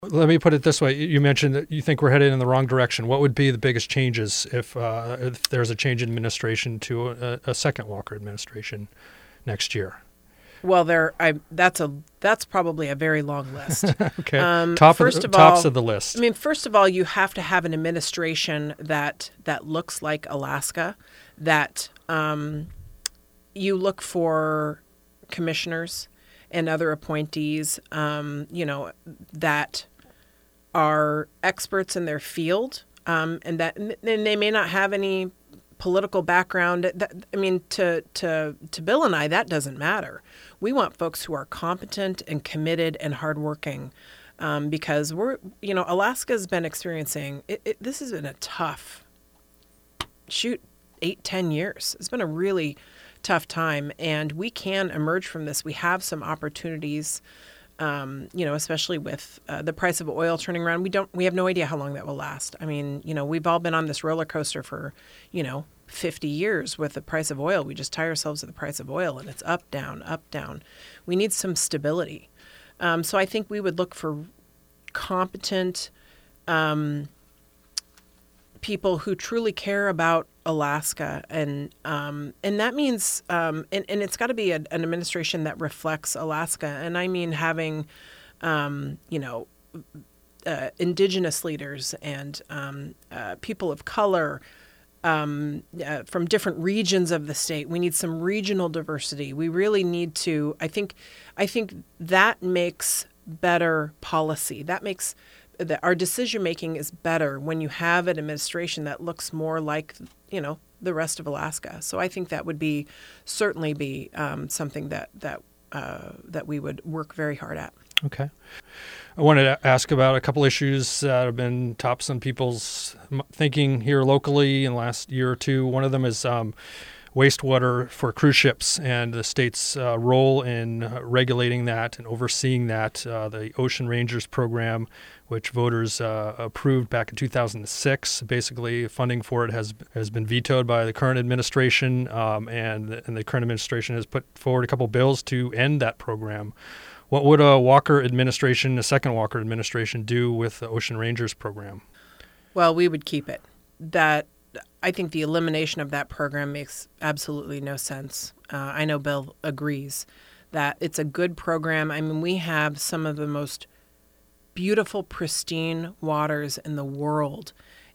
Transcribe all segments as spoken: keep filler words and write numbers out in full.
Let me put it this way. You mentioned that you think we're headed in the wrong direction. What would be the biggest changes if, uh, if there's a change in administration to a, a second Walker administration next year? Well, there, I that's a that's probably a very long list. Okay, um, top first of, of tops all, of the list. I mean, first of all, you have to have an administration that that looks like Alaska. That um, you look for commissioners and other appointees, um, you know, that are experts in their field, um, and that and they may not have any political background. That, I mean, to to to Bill and I, that doesn't matter. We want folks who are competent and committed and hardworking, um, because we're, you know, Alaska's been experiencing it, it, this has been a tough, shoot, eight, ten years. It's been a really tough time, and we can emerge from this. We have some opportunities. Um, you know, especially with uh, the price of oil turning around, we don't, we have no idea how long that will last. I mean, you know, we've all been on this roller coaster for, you know, fifty years with the price of oil. We just tie ourselves to the price of oil, and it's up, down, up, down. We need some stability. Um, so I think we would look for competent um, people who truly care about Alaska, and um, and that means um, and, and it's got to be a, an administration that reflects Alaska, and I mean having um, you know uh, indigenous leaders and um, uh, people of color um, uh, from different regions of the state. We need some regional diversity. We really need to. I think I think that makes better policy. That makes that our decision making is better when you have an administration that looks more like, you know, the rest of Alaska. So I think that would be certainly be um, something that that uh, that we would work very hard at. Okay. I wanted to ask about a couple issues that have been tops on people's thinking here locally in the last year or two. One of them is um, wastewater for cruise ships and the state's uh, role in uh, regulating that and overseeing that. Uh, the Ocean Rangers program, which voters uh, approved back in two thousand six. Basically, funding for it has has been vetoed by the current administration, um, and, and the current administration has put forward a couple bills to end that program. What would a Walker administration, a second Walker administration, do with the Ocean Rangers program? Well, we would keep it. That I think the elimination of that program makes absolutely no sense. Uh, I know Bill agrees that it's a good program. I mean, we have some of the most beautiful, pristine waters in the world,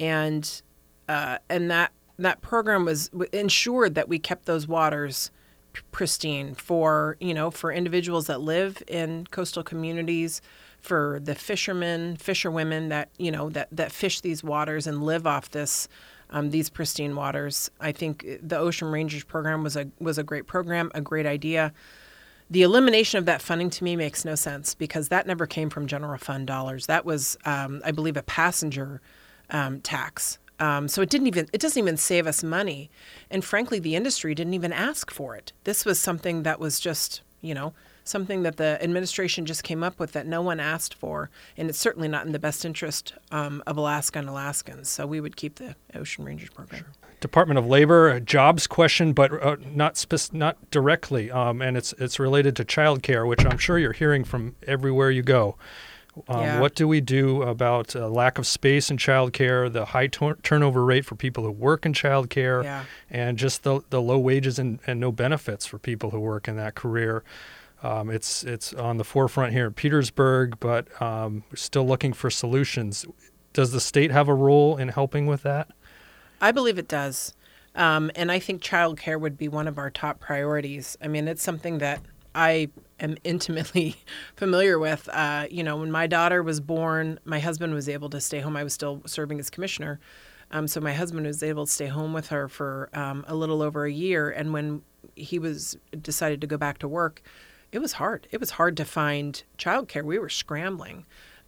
and uh, and that that program was ensured that we kept those waters pristine for, you know, for individuals that live in coastal communities, for the fishermen, fisherwomen that, you know, that, that fish these waters and live off this, um, these pristine waters. I think the Ocean Rangers program was a, was a great program, a great idea. The elimination of that funding to me makes no sense because that never came from general fund dollars. That was, um, I believe, a passenger um, tax. Um, so it didn't even it doesn't even save us money, and frankly, the industry didn't even ask for it. This was something that was just, you know, something that the administration just came up with that no one asked for, and it's certainly not in the best interest um, of Alaska and Alaskans. So we would keep the Ocean Rangers program. Sure. Department of Labor, a jobs question, but uh, not spec- not directly, um, and it's it's related to childcare, which I'm sure you're hearing from everywhere you go. Um, yeah. What do we do about uh, lack of space in childcare, the high tor- turnover rate for people who work in childcare, yeah. and just the the low wages and, and no benefits for people who work in that career? Um, it's it's on the forefront here in Petersburg, but um, we're still looking for solutions. Does the state have a role in helping with that? I believe it does. Um, and I think childcare would be one of our top priorities. I mean, it's something that I am intimately familiar with. Uh, you know, when my daughter was born, my husband was able to stay home. I was still serving as commissioner. Um, so my husband was able to stay home with her for um, a little over a year. And when he was decided to go back to work, it was hard. It was hard to find childcare. We were scrambling.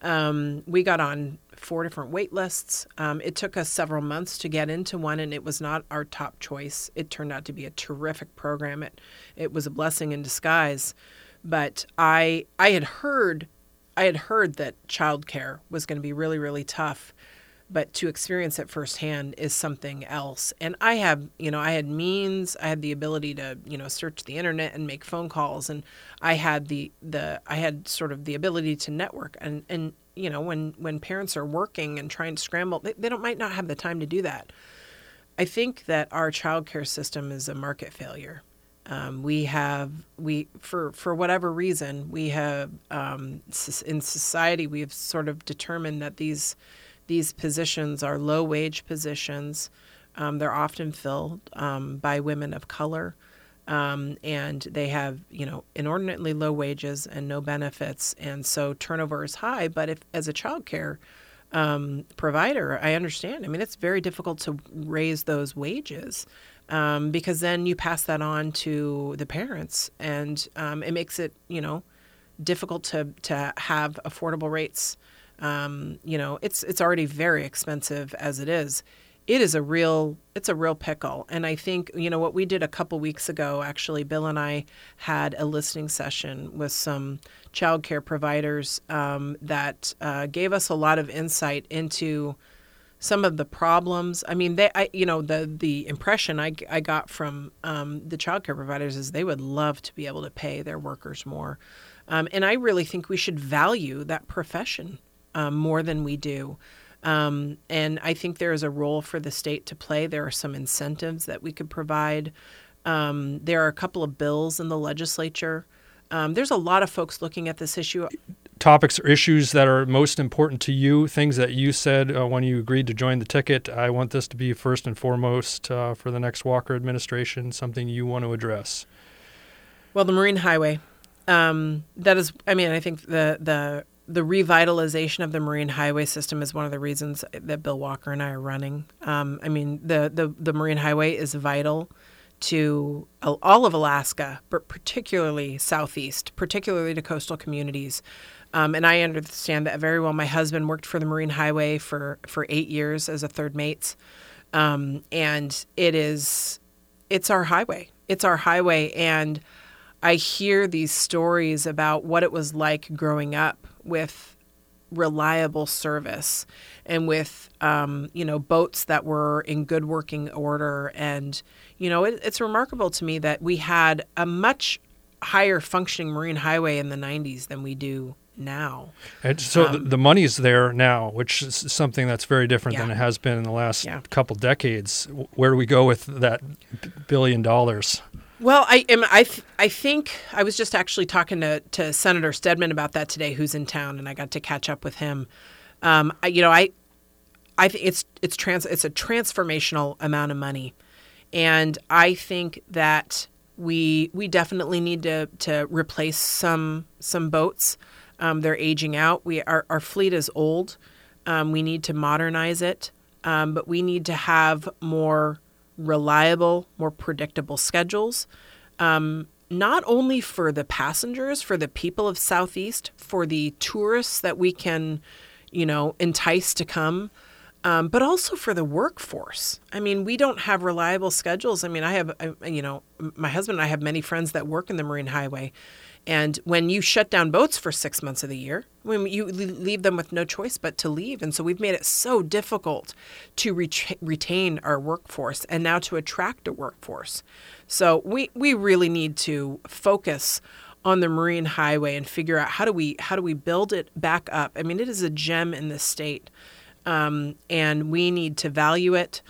Um, we got on four different wait lists. Um, it took us several months to get into one, and it was not our top choice. It turned out to be a terrific program. It it was a blessing in disguise. But I I had heard I had heard that childcare was going to be really, really tough. But to experience it firsthand is something else. And I have, you know, I had means, I had the ability to, you know, search the internet and make phone calls, and I had the the I had sort of the ability to network, and and you know, when, when parents are working and trying to scramble, they, they don't might not have the time to do that. I think that our childcare system is a market failure. Um, we have, we for for whatever reason, we have um, in society we have sort of determined that these these positions are low wage positions. Um, they're often filled um, by women of color, um, and they have you know inordinately low wages and no benefits, and so turnover is high. But if as a childcare um, provider, I understand. I mean, it's very difficult to raise those wages. Um, because then you pass that on to the parents, and um, it makes it, you know, difficult to to have affordable rates. Um, you know, it's it's already very expensive as it is. It is a real it's a real pickle, and I think you know what we did a couple weeks ago. Actually, Bill and I had a listening session with some childcare providers um, that uh, gave us a lot of insight into some of the problems. I mean, they, I, you know, the the impression I, I got from um, the childcare providers is they would love to be able to pay their workers more, um, and I really think we should value that profession um, more than we do. Um, and I think there is a role for the state to play. There are some incentives that we could provide. Um, there are a couple of bills in the legislature. Um, there's a lot of folks looking at this issue. Topics or issues that are most important to you, things that you said uh, when you agreed to join the ticket. I want this to be first and foremost uh, for the next Walker administration, something you want to address. Well, the Marine Highway. Um, that is, I mean, I think the, the the revitalization of the Marine Highway system is one of the reasons that Bill Walker and I are running. Um, I mean, the, the, the Marine Highway is vital to all of Alaska, but particularly Southeast, particularly to coastal communities. Um, and I understand that very well. My husband worked for the Marine Highway for, for eight years as a third mate. Um, and it is, it's our highway. It's our highway. And I hear these stories about what it was like growing up with reliable service and with, um, you know, boats that were in good working order. And, you know, it, it's remarkable to me that we had a much higher functioning Marine Highway in the nineties than we do now. And so um, the, the money's there now, which is something that's very different yeah. than it has been in the last yeah. couple decades. Where do we go with that billion dollars? Well, I am. I th- I think I was just actually talking to, to Senator Stedman about that today, who's in town, and I got to catch up with him. Um, I, you know, I, I think it's it's trans it's a transformational amount of money, and I think that we we definitely need to to replace some some boats. Um, they're aging out. We our our fleet is old. Um, we need to modernize it, um, but we need to have more reliable, more predictable schedules, um, not only for the passengers, for the people of Southeast, for the tourists that we can, you know, entice to come, um, but also for the workforce. I mean, we don't have reliable schedules. I mean, I have, I, you know, my husband and I have many friends that work in the Marine Highway. And when you shut down boats for six months of the year, when you leave them with no choice but to leave. And so we've made it so difficult to ret- retain our workforce and now to attract a workforce. So we, we really need to focus on the Marine Highway and figure out how do we how do we build it back up. I mean, it is a gem in the state, um, and we need to value it.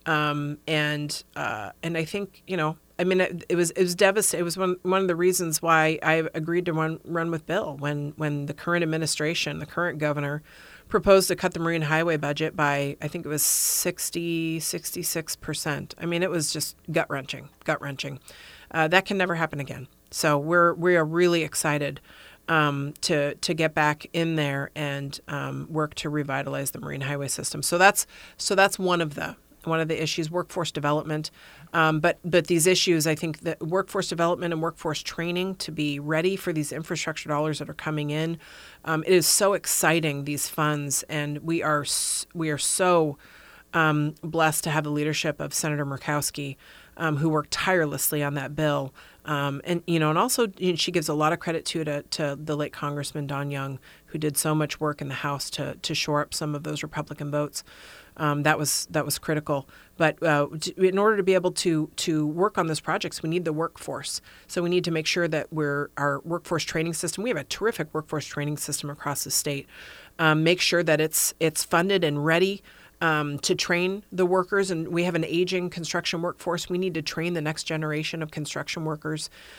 Um, and uh, and I think, you know, I mean, it, it was it was devastating. It was one one of the reasons why I agreed to run run with Bill when when the current administration, the current governor, proposed to cut the Marine Highway budget by, I think it was sixty, sixty-six percent. I mean, it was just gut wrenching, gut wrenching. Uh, that can never happen again. So we're we are really excited um, to to get back in there and um, work to revitalize the Marine Highway system. So that's so that's one of the. One of the issues, workforce development. Um, but but these issues, I think that workforce development and workforce training to be ready for these infrastructure dollars that are coming in. Um, it is so exciting, these funds, and we are we are so um, blessed to have the leadership of Senator Murkowski, um, who worked tirelessly on that bill. Um, and, you know, and also you know, she gives a lot of credit to, to to the late Congressman Don Young, who did so much work in the House to to shore up some of those Republican votes. Um, that was that was critical. But uh, to, in order to be able to to work on those projects, we need the workforce. So we need to make sure that we're our workforce training system. We have a terrific workforce training system across the state. um, make sure that it's it's funded and ready um, to train the workers. And we have an aging construction workforce. We need to train the next generation of construction workers